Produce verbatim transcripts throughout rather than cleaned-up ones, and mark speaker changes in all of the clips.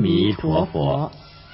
Speaker 1: 弥陀佛。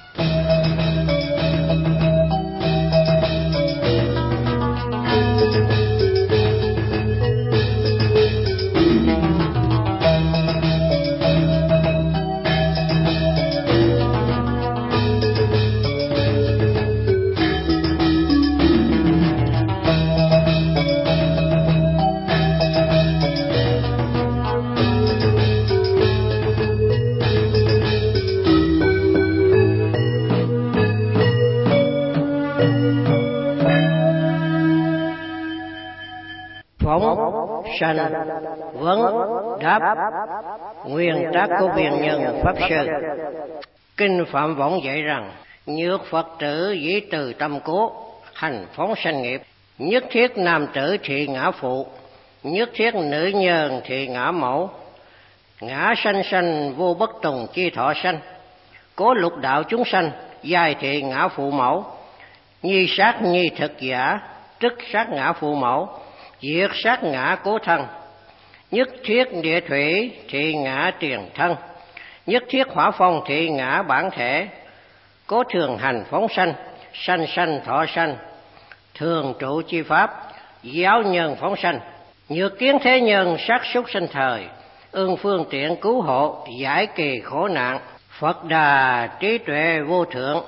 Speaker 2: Sanh vấn đáp nguyên tác của Viên Nhân Pháp Sư. Kinh Phạm Võng dạy rằng nhược Phật tử dĩ từ tâm cố, hành phóng sanh nghiệp. Nhất thiết nam tử thì ngã phụ, nhất thiết nữ nhân thì ngã mẫu. Ngã sanh sanh vô bất tùng chi thọ sanh, cố lục đạo chúng sanh giai thị ngã phụ mẫu. Nhi sát nhi thực giả, tức sát ngã phụ mẫu, diệt sát ngã cố thân. Nhất thiết địa thủy thì ngã tiền thân, nhất thiết hỏa phong thì ngã bản thể. Cố thường hành phóng sanh, sanh sanh thọ sanh, thường trụ chi pháp, giáo nhân phóng sanh. Nhược kiến thế nhân sát súc sinh thời, ương phương tiện cứu hộ, giải kỳ khổ nạn. Phật Đà trí tuệ vô thượng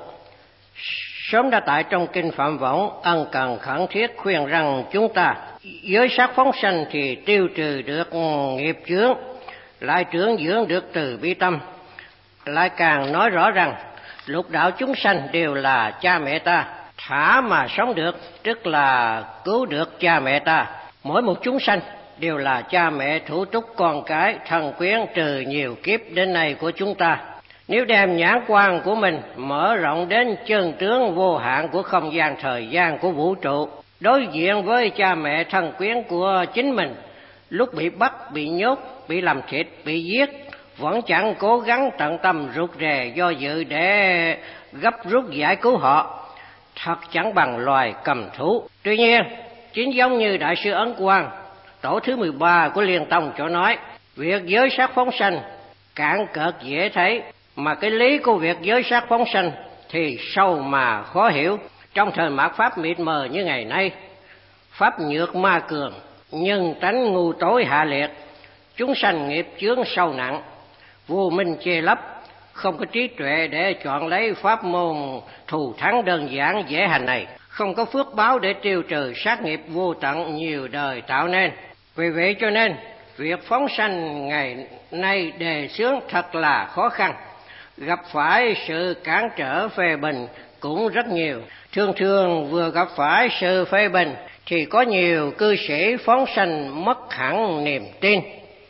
Speaker 2: sớm đã tại trong kinh Phạm Võng ân cần khẩn thiết khuyên rằng chúng ta giới sát phóng sanh thì tiêu trừ được nghiệp chướng, lại trưởng dưỡng được từ bi tâm. Lại càng nói rõ rằng lục đạo chúng sanh đều là cha mẹ ta, thả mà sống được tức là cứu được cha mẹ ta. Mỗi một chúng sanh đều là cha mẹ thủ túc con cái thân quyến từ nhiều kiếp đến nay của chúng ta. Nếu đem nhãn quan của mình mở rộng đến chân tướng vô hạn của không gian thời gian của vũ trụ, đối diện với cha mẹ thân quyến của chính mình, lúc bị bắt, bị nhốt, bị làm thịt, bị giết, vẫn chẳng cố gắng tận tâm rụt rè do dự để gấp rút giải cứu họ, thật chẳng bằng loài cầm thú. Tuy nhiên, chính giống như Đại sư Ấn Quang, tổ thứ mười ba của Liên Tông chỗ nói, việc giới sát phóng sanh cạn cợt dễ thấy, mà cái lý của việc giới sát phóng sanh thì sâu mà khó hiểu. Trong thời mạt Pháp mịt mờ như ngày nay, Pháp nhược ma cường, nhân tánh ngu tối hạ liệt, chúng sanh nghiệp chướng sâu nặng, vô minh che lấp, không có trí tuệ để chọn lấy pháp môn thù thắng đơn giản dễ hành này, không có phước báo để tiêu trừ sát nghiệp vô tận nhiều đời tạo nên. Vì vậy cho nên việc phóng sanh ngày nay đề xướng thật là khó khăn, gặp phải sự cản trở phê bình cũng rất nhiều. Thường thường vừa gặp phải sự phê bình thì có nhiều cư sĩ phóng sanh mất hẳn niềm tin,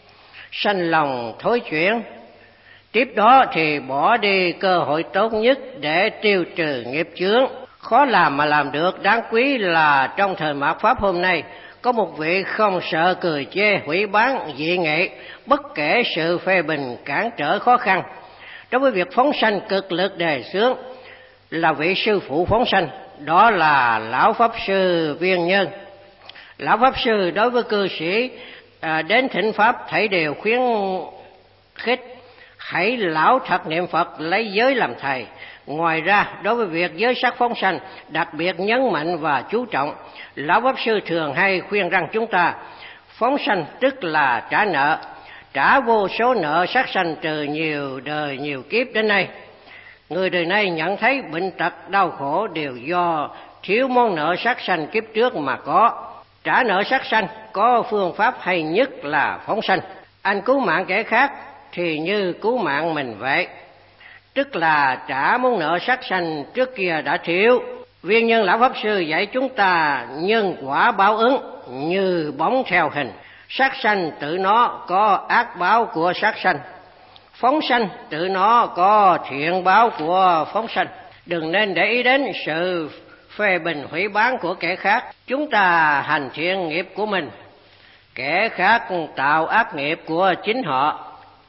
Speaker 2: sanh lòng thối chuyển. Tiếp đó thì bỏ đi cơ hội tốt nhất để tiêu trừ nghiệp chướng. Khó làm mà làm được. Đáng quý là trong thời mạt Pháp hôm nay có một vị không sợ cười chê, hủy bán, dị nghệ, bất kể sự phê bình cản trở khó khăn. Đối với việc phóng sanh cực lực đề xướng là vị sư phụ phóng sanh, đó là Lão Pháp Sư Viên Nhân. Lão Pháp Sư đối với cư sĩ à, đến thỉnh Pháp thảy đều khuyến khích hãy lão thật niệm Phật, lấy giới làm thầy. Ngoài ra, đối với việc giới sát phóng sanh đặc biệt nhấn mạnh và chú trọng. Lão Pháp Sư thường hay khuyên rằng chúng ta phóng sanh tức là trả nợ, trả vô số nợ sát sanh từ nhiều đời nhiều kiếp đến nay. Người đời nay nhận thấy bệnh tật đau khổ đều do thiếu món nợ sát sanh kiếp trước mà có. Trả nợ sát sanh có phương pháp hay nhất là phóng sanh. Anh cứu mạng kẻ khác thì như cứu mạng mình vậy, tức là trả món nợ sát sanh trước kia đã thiếu. Viên Nhân Lão Pháp Sư dạy chúng ta nhân quả báo ứng như bóng theo hình. Sát sanh tự nó có ác báo của sát sanh, phóng sanh tự nó có thiện báo của phóng sanh. Đừng nên để ý đến sự phê bình hủy bán của kẻ khác. Chúng ta hành thiện nghiệp của mình, kẻ khác tạo ác nghiệp của chính họ.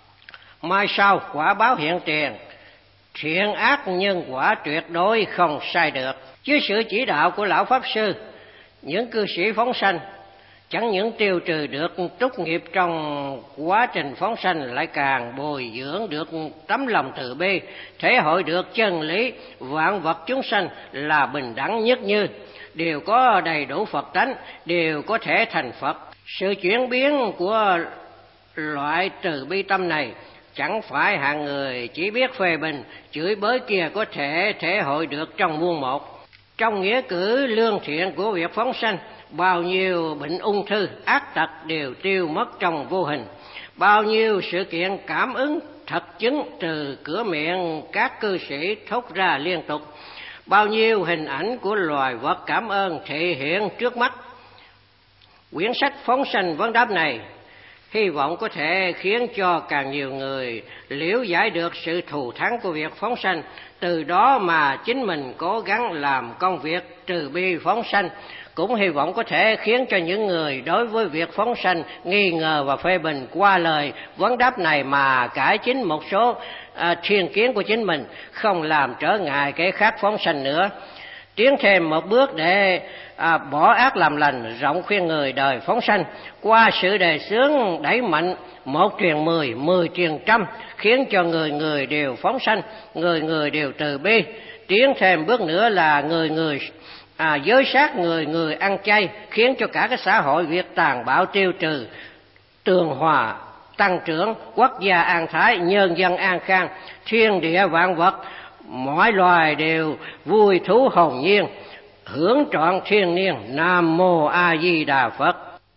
Speaker 2: Mai sau quả báo hiện tiền, thiện ác nhân quả tuyệt đối không sai được. Dưới sự chỉ đạo của Lão Pháp Sư, những cư sĩ phóng sanh chẳng những tiêu trừ được trút nghiệp trong quá trình phóng sanh, lại càng bồi dưỡng được tấm lòng từ bi, thể hội được chân lý vạn vật chúng sanh là bình đẳng nhất như, đều có đầy đủ Phật tánh, đều có thể thành Phật. Sự chuyển biến của loại từ bi tâm này chẳng phải hạng người chỉ biết phê bình, chửi bới kia có thể thể hội được trong muôn một. Trong nghĩa cử lương thiện của việc phóng sanh, bao nhiêu bệnh ung thư, ác tật đều tiêu mất trong vô hình. Bao nhiêu sự kiện cảm ứng thật chứng từ cửa miệng các cư sĩ thốt ra liên tục. Bao nhiêu hình ảnh của loài vật cảm ơn thể hiện trước mắt. Quyển sách phóng sanh vấn đáp này hy vọng có thể khiến cho càng nhiều người liễu giải được sự thù thắng của việc phóng sanh, từ đó mà chính mình cố gắng làm công việc từ bi phóng sanh. Cũng hy vọng có thể khiến cho những người đối với việc phóng sanh nghi ngờ và phê bình qua lời vấn đáp này mà cải chính một số à, thiên kiến của chính mình, không làm trở ngại kẻ khác phóng sanh nữa. Tiến thêm một bước để à, bỏ ác làm lành, rộng khuyên người đời phóng sanh. Qua sự đề xướng đẩy mạnh một truyền mười, mười truyền trăm, khiến cho người người đều phóng sanh, người người đều từ bi. Tiến thêm bước nữa là người người à, giới sát, người người ăn chay, khiến cho cả cái xã hội việc tàn bạo tiêu trừ, tường hòa tăng trưởng, quốc gia an thái, nhân dân an khang, thiên địa vạn vật mọi loài đều vui thú hồn nhiên, hưởng trọn thiên niên. Nam mô A Di Đà Phật.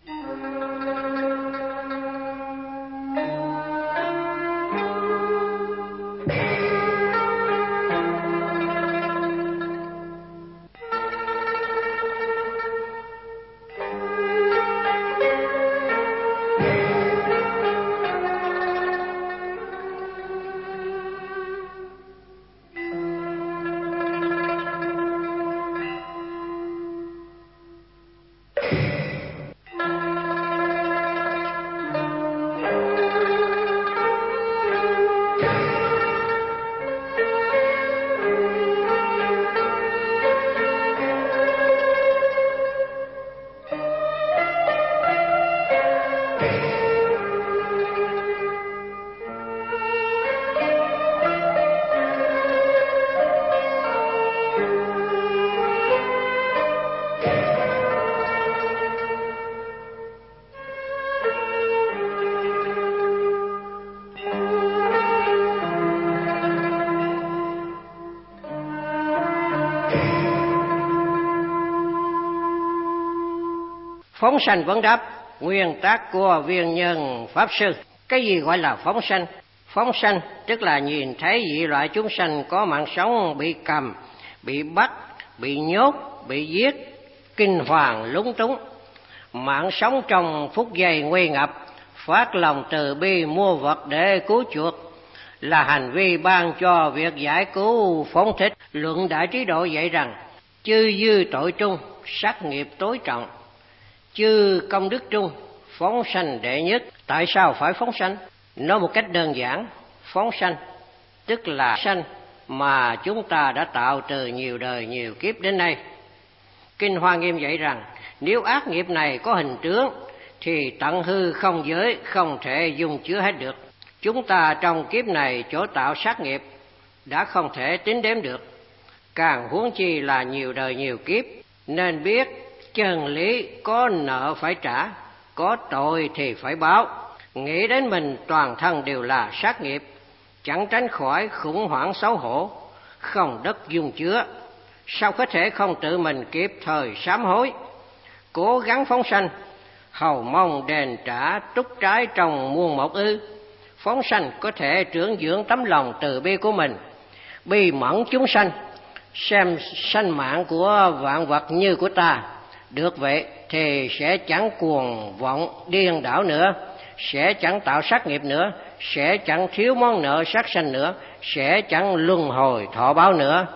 Speaker 2: Phóng sanh vấn đáp, nguyên tắc của viên nhân Pháp Sư. Cái gì gọi là phóng sanh? Phóng sanh tức là nhìn thấy vị loại chúng sanh có mạng sống bị cầm, bị bắt, bị nhốt, bị giết, kinh hoàng lúng túng. Mạng sống trong phút giây nguy ngập, phát lòng từ bi mua vật để cứu chuộc, là hành vi ban cho việc giải cứu phóng thích. Luận Đại Trí Độ dạy rằng, chư dư tội trung, sát nghiệp tối trọng, chư công đức trung, phóng sanh đệ nhất. Tại sao phải phóng sanh? Nói một cách đơn giản, phóng sanh tức là sanh mà chúng ta đã tạo từ nhiều đời nhiều kiếp đến nay. Kinh Hoa Nghiêm dạy rằng, nếu ác nghiệp này có hình tướng thì tận hư không giới, không thể dung chứa hết được. Chúng ta trong kiếp này chỗ tạo sát nghiệp đã không thể tính đếm được, càng huống chi là nhiều đời nhiều kiếp. Nên biết chân lý có nợ phải trả, có tội thì phải báo. Nghĩ đến mình toàn thân đều là sát nghiệp, chẳng tránh khỏi khủng hoảng xấu hổ, không đất dung chứa. Sao có thể không tự mình kịp thời sám hối, cố gắng phóng sanh, hầu mong đền trả túc trái trong muôn một ư? Phóng sanh có thể trưởng dưỡng tấm lòng từ bi của mình, bi mẫn chúng sanh, xem sanh mạng của vạn vật như của ta. Được vậy thì sẽ chẳng cuồng vọng điên đảo nữa, sẽ chẳng tạo sát nghiệp nữa, sẽ chẳng thiếu món nợ sát sanh nữa, sẽ chẳng luân hồi thọ báo nữa.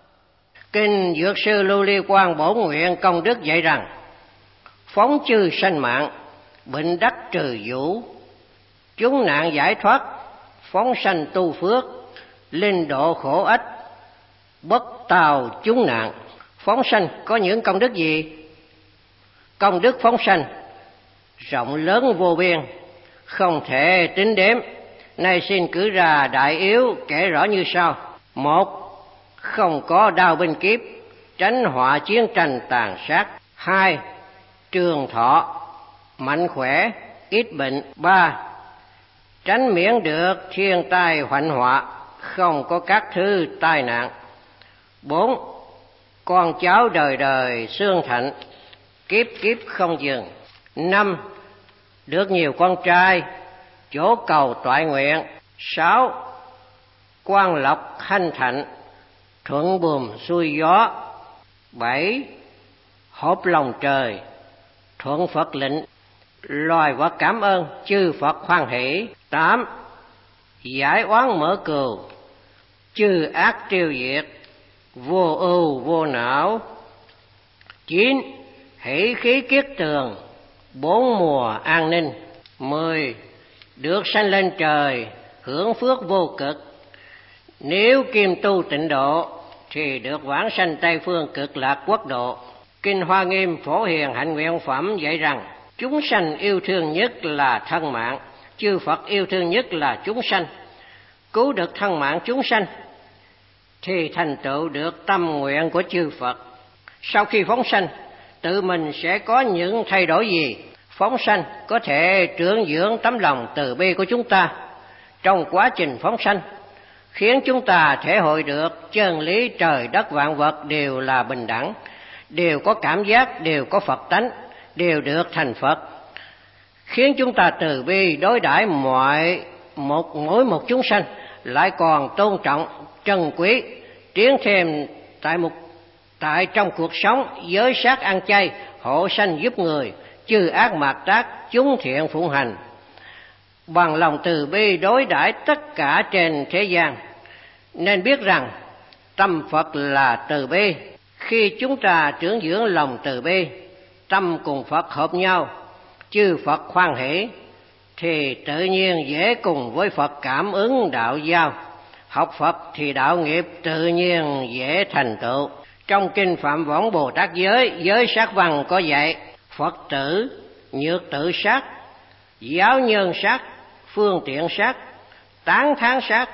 Speaker 2: Kinh Dược Sư Lưu Ly Quang Bổ Nguyện Công Đức dạy rằng, phóng chư sanh mạng, bệnh đắc trừ vũ, chúng nạn giải thoát, phóng sanh tu phước, linh độ khổ ách, bất tào chúng nạn. Phóng sanh có những công đức gì? Công đức phóng sanh rộng lớn vô biên, không thể tính đếm. Nay xin cử ra đại yếu kể rõ như sau. Một, không có đao binh kiếp, tránh họa chiến tranh tàn sát. Hai, trường thọ, mạnh khỏe, ít bệnh. Ba, tránh miễn được thiên tai hoạnh họa, không có các thứ tai nạn. Bốn, con cháu đời đời xương thạnh, kiếp kiếp không dừng. Năm, được nhiều con trai, chỗ cầu toại nguyện. Sáu, quan lộc hanh thạnh, thuận buồm xuôi gió. Bảy, hộp lòng trời, thuận Phật lệnh, loài vật cảm ơn, chư Phật hoan hỷ. Tám, giải oán mở cừu, chư ác tiêu diệt, vô ưu vô não. Chín, hỷ khí kiết tường, bốn mùa an ninh. Mười, được sanh lên trời, hưởng phước vô cực. Nếu kim tu tịnh độ thì được vãng sanh Tây phương cực lạc quốc độ. Kinh Hoa Nghiêm Phổ Hiền Hạnh Nguyện Phẩm dạy rằng chúng sanh yêu thương nhất là thân mạng, chư Phật yêu thương nhất là chúng sanh. Cứu được thân mạng chúng sanh thì thành tựu được tâm nguyện của chư Phật. Sau khi phóng sanh, tự mình sẽ có những thay đổi gì? Phóng sanh có thể trưởng dưỡng tấm lòng từ bi của chúng ta trong quá trình phóng sanh, khiến chúng ta thể hội được chân lý trời đất vạn vật đều là bình đẳng, đều có cảm giác, đều có Phật tánh, đều được thành Phật, khiến chúng ta từ bi đối đãi mọi một mỗi một chúng sanh, lại còn tôn trọng, trân quý, tiến thêm tại một tại trong cuộc sống giới sát ăn chay, hộ sanh giúp người, chư ác mạt tác, chúng thiện phụng hành, bằng lòng từ bi đối đãi tất cả trên thế gian. Nên biết rằng tâm Phật là từ bi. Khi chúng ta trưởng dưỡng lòng từ bi, tâm cùng Phật hợp nhau, chư Phật hoan hỷ, thì tự nhiên dễ cùng với Phật cảm ứng đạo giao. Học Phật thì đạo nghiệp tự nhiên dễ thành tựu. Trong kinh Phạm Võng Bồ Tát Giới, giới sát văn có dạy: Phật tử, nhược tự sát, giáo nhân sát, phương tiện sát, tán thán sát,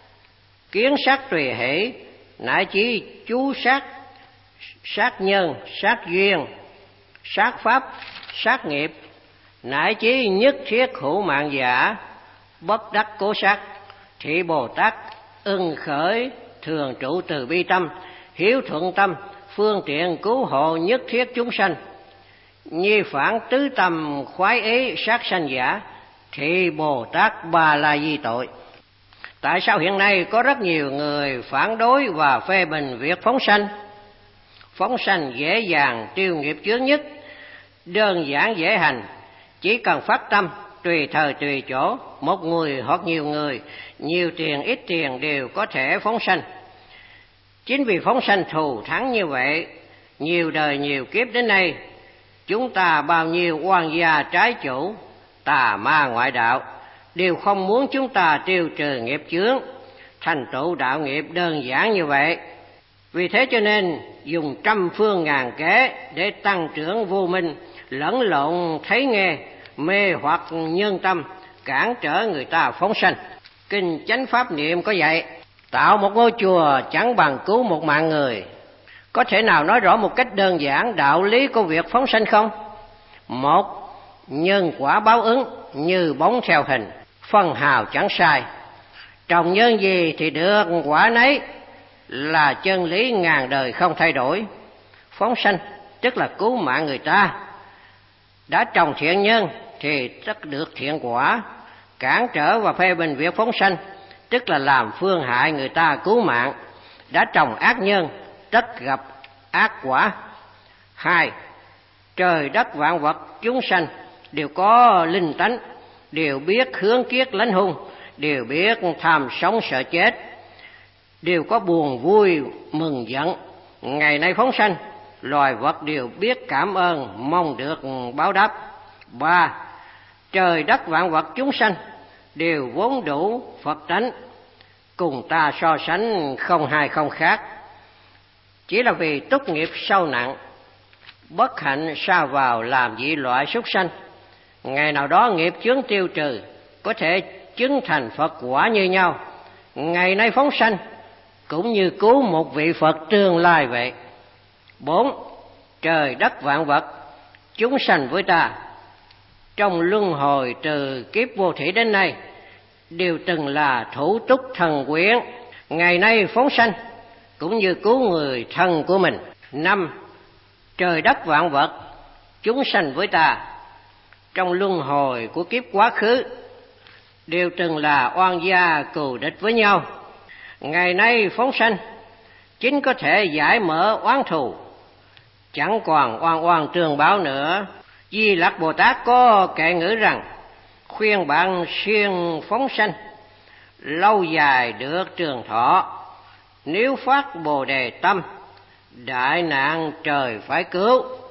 Speaker 2: kiến sát tùy hỷ, nại chí chú sát, sát nhân, sát duyên, sát pháp, sát nghiệp, nại chí nhất thiết hữu mạng giả, bất đắc cố sát. Thị Bồ Tát ưng khởi thường trụ từ bi tâm, hiếu thuận tâm, phương tiện cứu hộ nhất thiết chúng sanh. Nhi phản tứ tâm khoái ý sát sanh giả, thì Bồ Tát Ba La Di tội. Tại sao hiện nay có rất nhiều người phản đối và phê bình việc phóng sanh? Phóng sanh dễ dàng tiêu nghiệp chướng nhất, đơn giản dễ hành, chỉ cần phát tâm, tùy thời tùy chỗ, một người hoặc nhiều người, nhiều tiền ít tiền đều có thể phóng sanh. Chính vì phóng sanh thù thắng như vậy, nhiều đời nhiều kiếp đến nay, chúng ta bao nhiêu oan gia trái chủ, tà ma ngoại đạo đều không muốn chúng ta tiêu trừ nghiệp chướng, thành tựu đạo nghiệp đơn giản như vậy. Vì thế cho nên dùng trăm phương ngàn kế để tăng trưởng vô minh, lẫn lộn thấy nghe, mê hoặc nhân tâm, cản trở người ta phóng sanh. Kinh Chánh Pháp Niệm có dạy: tạo một ngôi chùa chẳng bằng cứu một mạng người. Có thể nào nói rõ một cách đơn giản đạo lý của việc phóng sanh không? Một, nhân quả báo ứng như bóng theo hình, phân hào chẳng sai. Trồng nhân gì thì được quả nấy, là chân lý ngàn đời không thay đổi. Phóng sanh tức là cứu mạng người ta. Đã trồng thiện nhân thì tất được thiện quả. Cản trở và phê bình việc phóng sanh tức là làm phương hại người ta cứu mạng. Đã trồng ác nhân tất gặp ác quả. Hai, trời đất vạn vật chúng sanh đều có linh tánh, đều biết hướng kiết lánh hung, đều biết tham sống sợ chết, đều có buồn vui mừng giận. Ngày nay phóng sanh, loài vật đều biết cảm ơn, mong được báo đáp. Ba, trời đất vạn vật chúng sanh đều vốn đủ Phật tánh, cùng ta so sánh không hai không khác. Chỉ là vì túc nghiệp sâu nặng, bất hạnh sa vào làm dị loại súc sanh, Ngày nào đó nghiệp chướng tiêu trừ, có thể chứng thành Phật quả như nhau. Ngày nay phóng sanh cũng như cứu một vị Phật tương lai vậy. Bốn, trời đất vạn vật chúng sanh với ta trong luân hồi từ kiếp vô thủy đến nay đều từng là thủ túc thần quyến, ngày nay phóng sanh cũng như cứu người thân của mình. Năm, trời đất vạn vật chúng sanh với ta trong luân hồi của kiếp quá khứ đều từng là oan gia cừu địch với nhau, ngày nay phóng sanh chính có thể giải mở oán thù, chẳng còn oan oan trường báo nữa. Di Lặc Bồ Tát có kệ ngữ rằng: khuyên bạn siêng phóng sanh, lâu dài được trường thọ. Nếu phát Bồ Đề tâm, đại nạn trời phải cứu.